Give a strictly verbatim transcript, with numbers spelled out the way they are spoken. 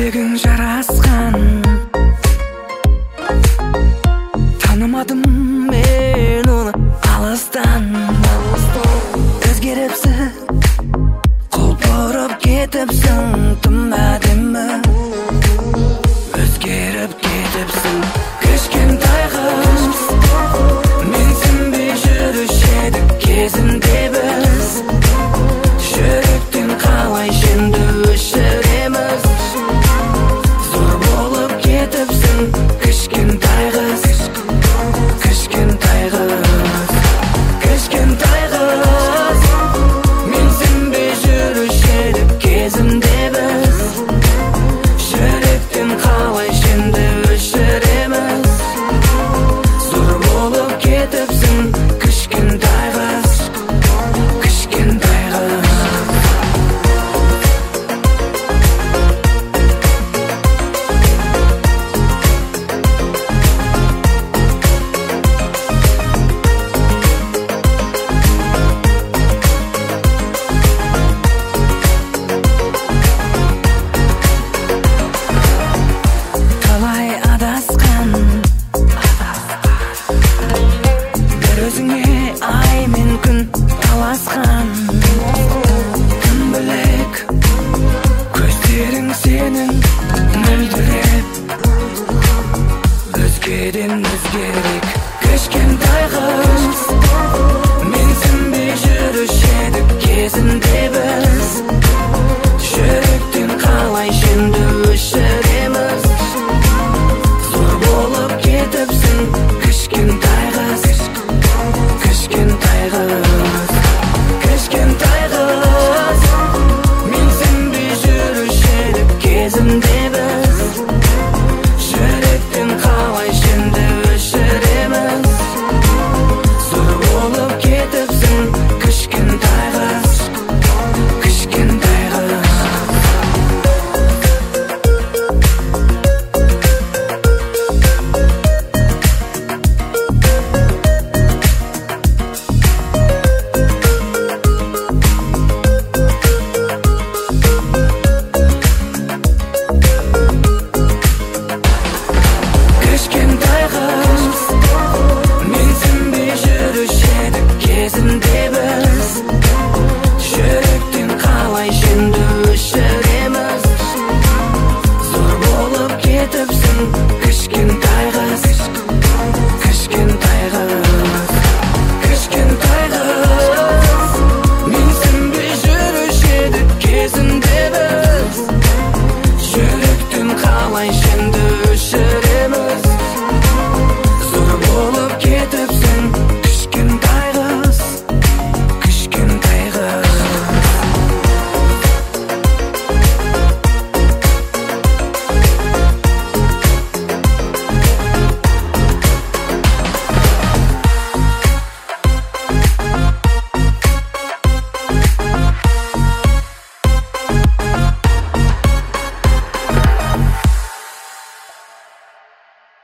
жүрегің жарасқан. Танымадым мен оны алыстан. Өзгеріпсің, құлпырып кетіпсің, тым әдемі. Өзгеріп кетіпсің, кішкентай қыз. Менсінбей жүруші едік кезінде біз. Жүректен қалай жеңді өшіреміз. Зор болып кетіпсің, кішкентай қыз. Кішкентай қыз, кішкентай қыз. Менсінбей жүруші едік кезінде біз. Жүректен қалай жеңді өшіреміз. Зор болып кетіпсің, кішкентай қыз. Кішкентай қыз. Талай адасқан, бір өзіңе ай мен күн таласқан. Кім білек, көздерің сенің мөлдіреп. Өзгеден өзгерек, кішкентай қыз. Менсінбей жүруші едік кезінде